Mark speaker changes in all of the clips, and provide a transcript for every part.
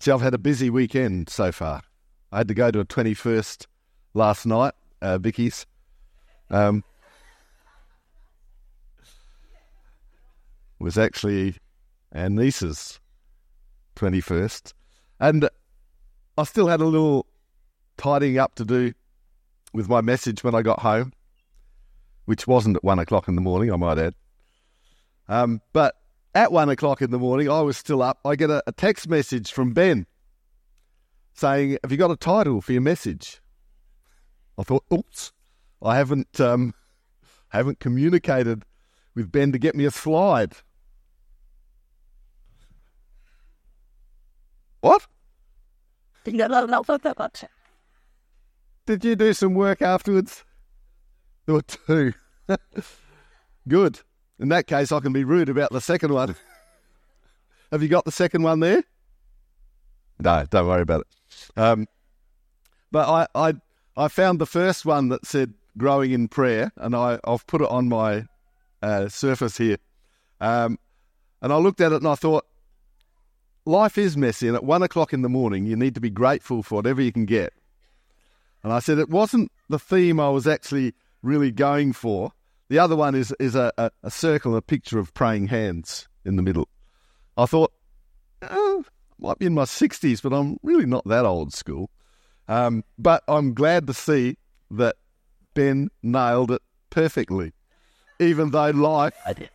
Speaker 1: See, I've had a busy weekend so far. I had to go to a 21st last night, Vicky's. It was actually our niece's 21st. And I still had a little tidying up to do with my message when I got home, which wasn't at 1 o'clock in the morning, I might add. But at 1 o'clock in the morning, I was still up. I get a text message from Ben saying, "Have you got a title for your message?" I thought, oops, I haven't communicated with Ben to get me a slide. What? Did you do some work afterwards? There were two. Good. In that case, I can be rude about the second one. Have you got the second one there? No, don't worry about it. But I found the first one that said growing in prayer, and I've put it on my surface here. And I looked at it and I thought, life is messy, and at 1 o'clock in the morning, you need to be grateful for whatever you can get. And I said it wasn't the theme I was actually really going for. The other one is a circle, a picture of praying hands in the middle. I thought, might be in my 60s, but I'm really not that old school. But I'm glad to see that Ben nailed it perfectly, even though life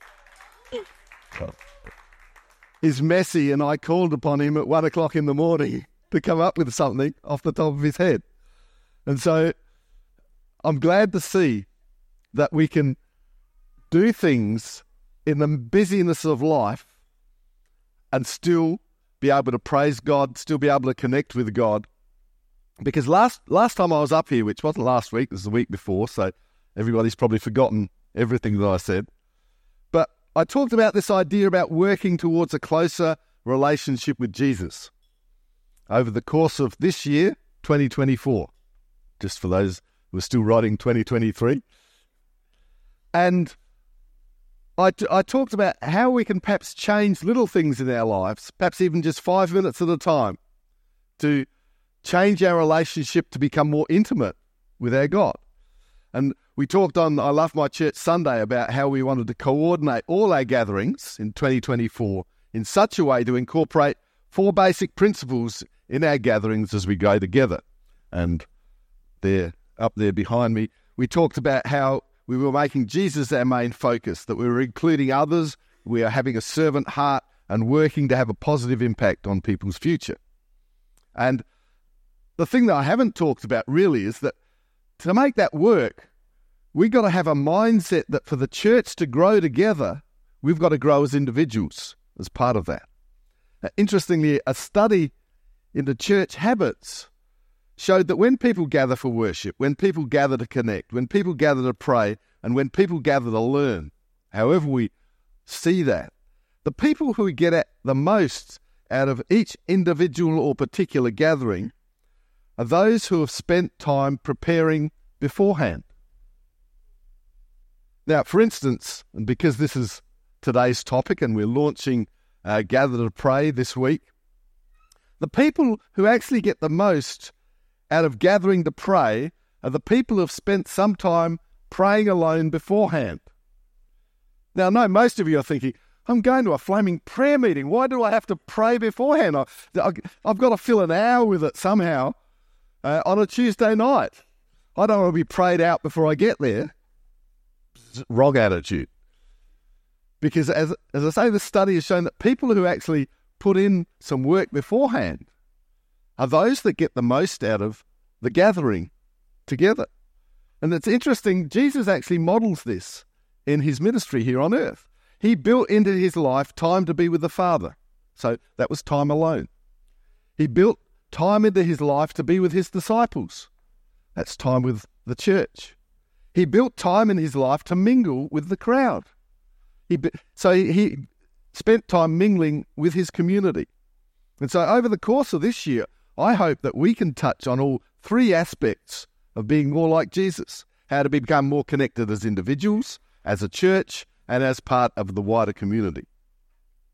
Speaker 1: is messy, and I called upon him at 1 o'clock in the morning to come up with something off the top of his head. And so I'm glad to see that we can do things in the busyness of life and still be able to praise God, still be able to connect with God. Because last time I was up here, which wasn't last week, it was the week before, so everybody's probably forgotten everything that I said. But I talked about this idea about working towards a closer relationship with Jesus over the course of this year, 2024, just for those who are still writing 2023. And I talked about how we can perhaps change little things in our lives, perhaps even just 5 minutes at a time, to change our relationship to become more intimate with our God. And we talked on I Love My Church Sunday about how we wanted to coordinate all our gatherings in 2024 in such a way to incorporate 4 basic principles in our gatherings as we go together. And there, up there behind me, we talked about how we were making Jesus our main focus, that we were including others, we are having a servant heart and working to have a positive impact on people's future. And the thing that I haven't talked about really is that to make that work, we've got to have a mindset that for the church to grow together, we've got to grow as individuals as part of that. Interestingly, a study into church habits showed that when people gather for worship, when people gather to connect, when people gather to pray, and when people gather to learn, however we see that, the people who get at the most out of each individual or particular gathering are those who have spent time preparing beforehand. Now, for instance, and because this is today's topic and we're launching Gather to Pray this week, the people who actually get the most out of gathering to pray are the people who have spent some time praying alone beforehand. Now, I know most of you are thinking, I'm going to a flaming prayer meeting. Why do I have to pray beforehand? I've got to fill an hour with it somehow on a Tuesday night. I don't want to be prayed out before I get there. Wrong attitude. Because as I say, the study has shown that people who actually put in some work beforehand are those that get the most out of the gathering together. And it's interesting, Jesus actually models this in his ministry here on earth. He built into his life time to be with the Father. So that was time alone. He built time into his life to be with his disciples. That's time with the church. He built time in his life to mingle with the crowd. So he spent time mingling with his community. And so over the course of this year, I hope that we can touch on all 3 aspects of being more like Jesus, how to become more connected as individuals, as a church, and as part of the wider community.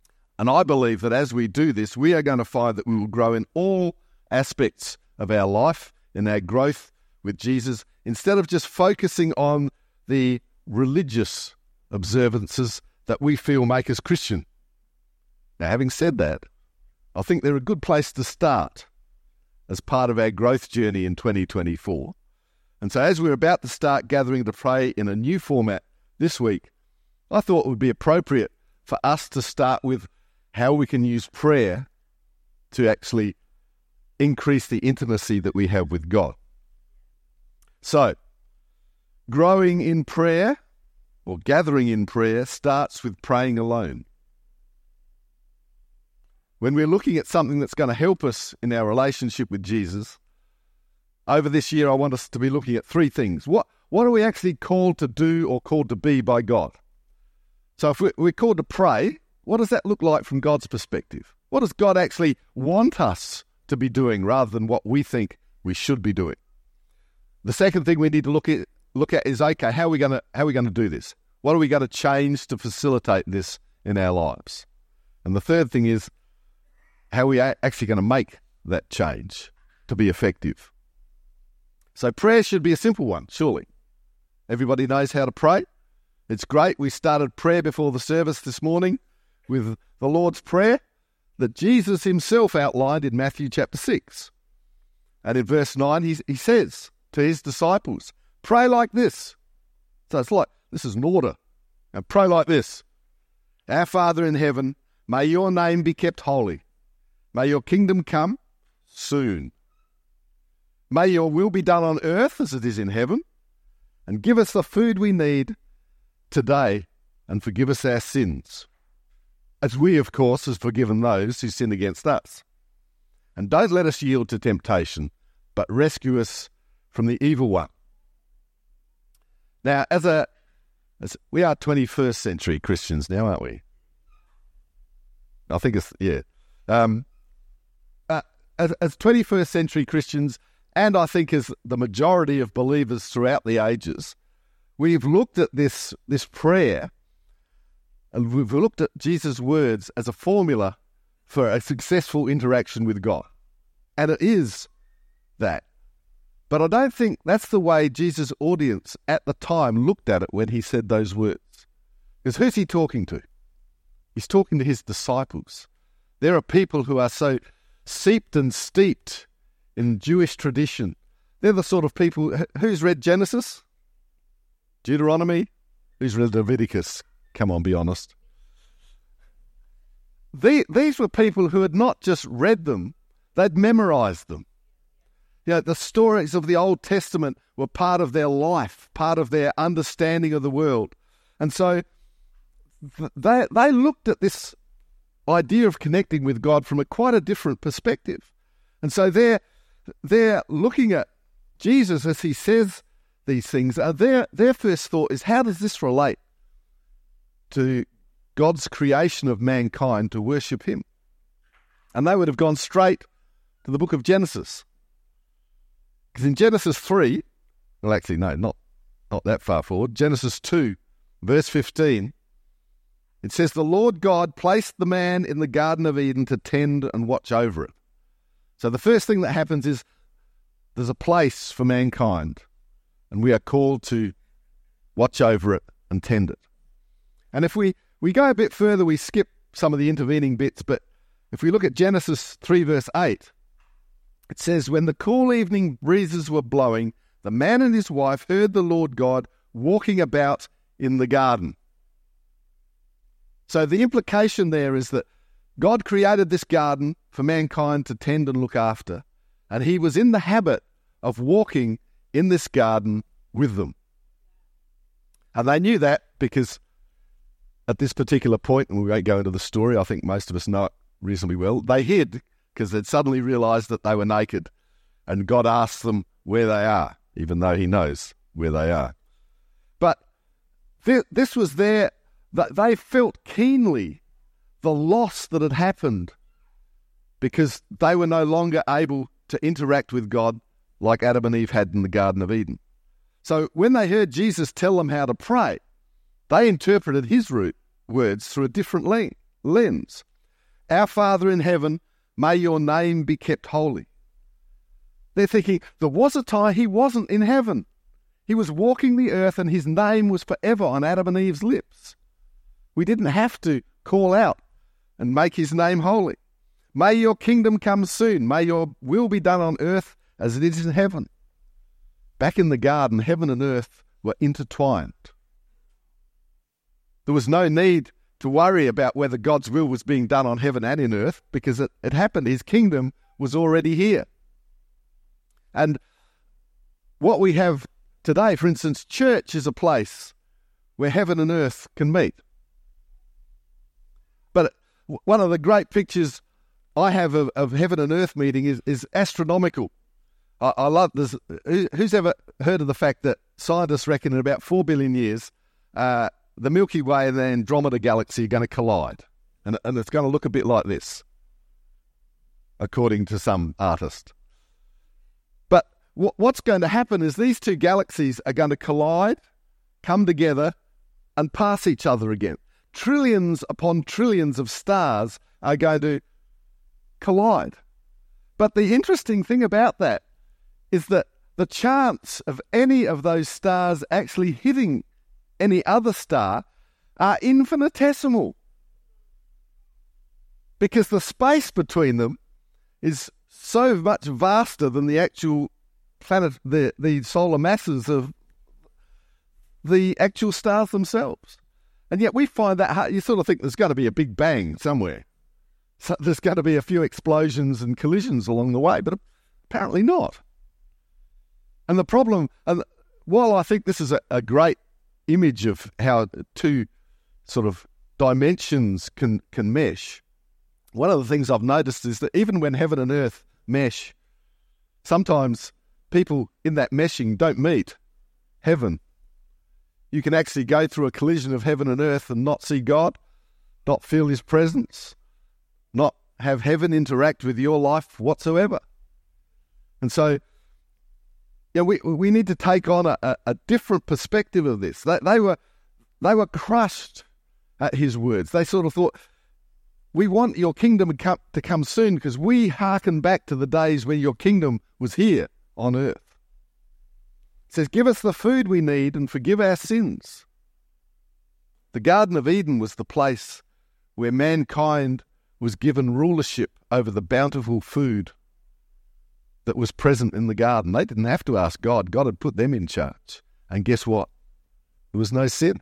Speaker 1: And I believe that as we do this, we are going to find that we will grow in all aspects of our life, in our growth with Jesus, instead of just focusing on the religious observances that we feel make us Christian. Now, having said that, I think they're a good place to start as part of our growth journey in 2024. And so as we're about to start gathering to pray in a new format this week, I thought it would be appropriate for us to start with how we can use prayer to actually increase the intimacy that we have with God. So, growing in prayer or gathering in prayer starts with praying alone. When we're looking at something that's going to help us in our relationship with Jesus, over this year I want us to be looking at three things. What are we actually called to do or called to be by God? So if we're called to pray, what does that look like from God's perspective? What does God actually want us to be doing rather than what we think we should be doing? The second thing we need to look at is, okay, how are we going to do this? What are we going to change to facilitate this in our lives? And the third thing is, how are we actually going to make that change to be effective? So prayer should be a simple one, surely. Everybody knows how to pray. It's great. We started prayer before the service this morning with the Lord's Prayer that Jesus himself outlined in Matthew chapter 6. And in verse 9, he says to his disciples, pray like this. So it's like, this is an order. And pray like this. Our Father in heaven, may your name be kept holy. May your kingdom come soon. May your will be done on earth as it is in heaven. And give us the food we need today, and forgive us our sins, as we, of course, have forgiven those who sin against us. And don't let us yield to temptation, but rescue us from the evil one. Now, as we are 21st century Christians now, aren't we? I think it's, yeah. As 21st century Christians, and I think as the majority of believers throughout the ages, we've looked at this prayer, and we've looked at Jesus' words as a formula for a successful interaction with God. And it is that. But I don't think that's the way Jesus' audience at the time looked at it when he said those words. Because who's he talking to? He's talking to his disciples. There are people who are so seeped and steeped in Jewish tradition. They're the sort of people... Who's read Genesis? Deuteronomy? Who's read Leviticus? Come on, be honest. These were people who had not just read them, they'd memorized them. You know, the stories of the Old Testament were part of their life, part of their understanding of the world. And so they looked at this idea of connecting with God from quite a different perspective. And so they're looking at Jesus as he says these things. Their first thought is, how does this relate to God's creation of mankind to worship him? And they would have gone straight to the book of Genesis. Because in Genesis 3, well actually no, not that far forward, Genesis 2, verse 15, it says, the Lord God placed the man in the Garden of Eden to tend and watch over it. So the first thing that happens is there's a place for mankind, and we are called to watch over it and tend it. And if we go a bit further, we skip some of the intervening bits, but if we look at Genesis 3 verse 8, it says, when the cool evening breezes were blowing, the man and his wife heard the Lord God walking about in the garden. So the implication there is that God created this garden for mankind to tend and look after, and he was in the habit of walking in this garden with them. And they knew that because at this particular point, and we won't go into the story, I think most of us know it reasonably well, they hid because they'd suddenly realised that they were naked, and God asked them where they are, even though he knows where they are. But this was that they felt keenly the loss that had happened because they were no longer able to interact with God like Adam and Eve had in the Garden of Eden. So when they heard Jesus tell them how to pray, they interpreted his words through a different lens. Our Father in heaven, may your name be kept holy. They're thinking, there was a time he wasn't in heaven. He was walking the earth and his name was forever on Adam and Eve's lips. We didn't have to call out and make his name holy. May your kingdom come soon. May your will be done on earth as it is in heaven. Back in the garden, heaven and earth were intertwined. There was no need to worry about whether God's will was being done on heaven and in earth, because it happened. His kingdom was already here. And what we have today, for instance, church is a place where heaven and earth can meet. But one of the great pictures I have of heaven and earth meeting is astronomical. I love this. Who's ever heard of the fact that scientists reckon in about 4 billion years, the Milky Way and the Andromeda Galaxy are going to collide? And it's going to look a bit like this, according to some artist. But what's going to happen is these two galaxies are going to collide, come together, and pass each other again. Trillions upon trillions of stars are going to collide. But the interesting thing about that is that the chance of any of those stars actually hitting any other star are infinitesimal, because the space between them is so much vaster than the actual planet, the solar masses of the actual stars themselves. And yet we find that hard. You sort of think there's going to be a big bang somewhere. So there's going to be a few explosions and collisions along the way, but apparently not. And the problem, and while I think this is a great image of how two sort of dimensions can mesh, one of the things I've noticed is that even when heaven and earth mesh, sometimes people in that meshing don't meet heaven. You can actually go through a collision of heaven and earth and not see God, not feel his presence, not have heaven interact with your life whatsoever. And so, we need to take on a different perspective of this. They were crushed at his words. They sort of thought, we want your kingdom to come soon, because we hearken back to the days when your kingdom was here on earth. It says, give us the food we need and forgive our sins. The Garden of Eden was the place where mankind was given rulership over the bountiful food that was present in the garden. They didn't have to ask God. God had put them in charge. And guess what? There was no sin.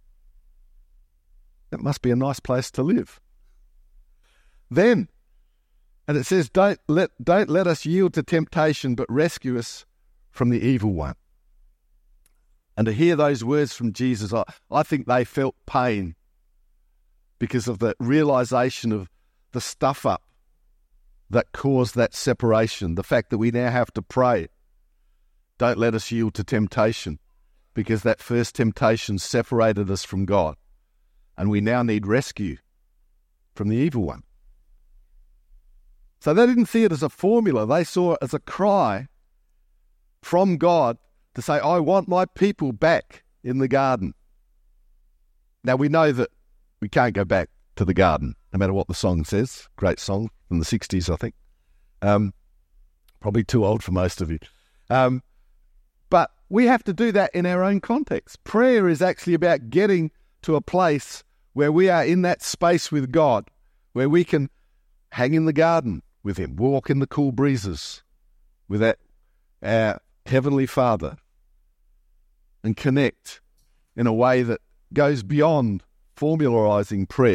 Speaker 1: That must be a nice place to live. Then, and it says, don't let us yield to temptation, but rescue us from the evil one. And to hear those words from Jesus, I think they felt pain because of the realization of the stuff up that caused that separation, the fact that we now have to pray, don't let us yield to temptation, because that first temptation separated us from God, and we now need rescue from the evil one. So they didn't see it as a formula, they saw it as a cry from God to say, I want my people back in the garden. Now we know that we can't go back to the garden, no matter what the song says. Great song from the 60s, I think. Probably too old for most of you. But we have to do that in our own context. Prayer is actually about getting to a place where we are in that space with God, where we can hang in the garden with him, walk in the cool breezes with our Heavenly Father, and connect in a way that goes beyond formularizing prayer.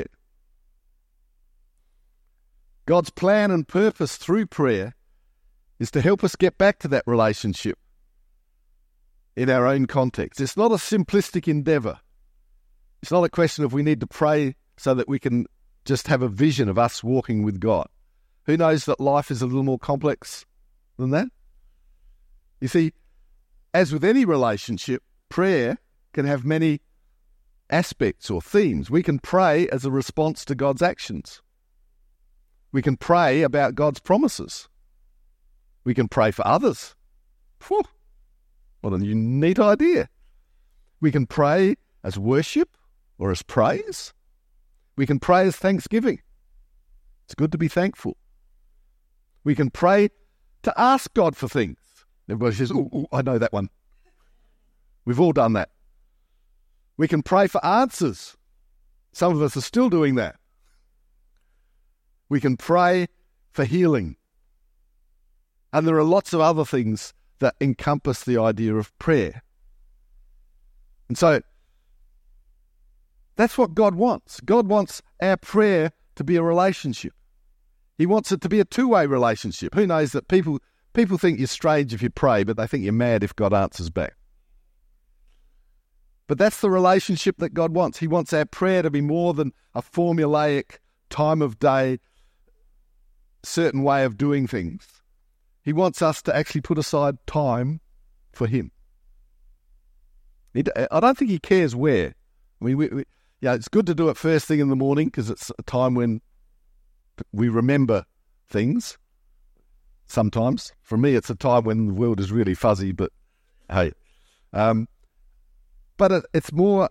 Speaker 1: God's plan and purpose through prayer is to help us get back to that relationship in our own context. It's not a simplistic endeavor. It's not a question of we need to pray so that we can just have a vision of us walking with God. Who knows that life is a little more complex than that? You see, as with any relationship, prayer can have many aspects or themes. We can pray as a response to God's actions. We can pray about God's promises. We can pray for others. Whew, what a neat idea. We can pray as worship or as praise. We can pray as thanksgiving. It's good to be thankful. We can pray to ask God for things. Everybody says, ooh, I know that one. We've all done that. We can pray for answers. Some of us are still doing that. We can pray for healing. And there are lots of other things that encompass the idea of prayer. And so that's what God wants. God wants our prayer to be a relationship. He wants it to be a two-way relationship. Who knows that people think you're strange if you pray, but they think you're mad if God answers back. But that's the relationship that God wants. He wants our prayer to be more than a formulaic time of day, certain way of doing things. He wants us to actually put aside time for him. I don't think he cares where. I mean, it's good to do it first thing in the morning because it's a time when we remember things. Sometimes. For me, it's a time when the world is really fuzzy, but hey. But it's more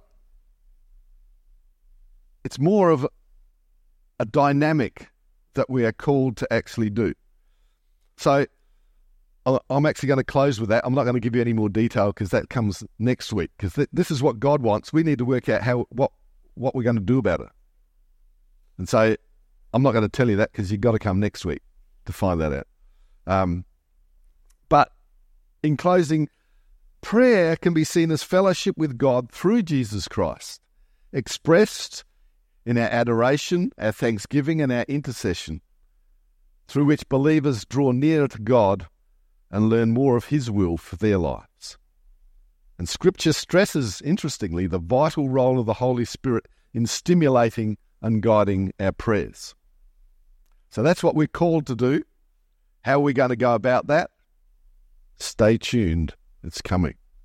Speaker 1: of a dynamic that we are called to actually do. So I'm actually going to close with that. I'm not going to give you any more detail because that comes next week. Because this is what God wants. We need to work out what we're going to do about it. And so I'm not going to tell you that because you've got to come next week to find that out. But in closing, prayer can be seen as fellowship with God through Jesus Christ, expressed in our adoration, our thanksgiving, and our intercession, through which believers draw nearer to God and learn more of his will for their lives. And Scripture stresses, interestingly, the vital role of the Holy Spirit in stimulating and guiding our prayers. So that's what we're called to do. How are we going to go about that? Stay tuned. It's coming.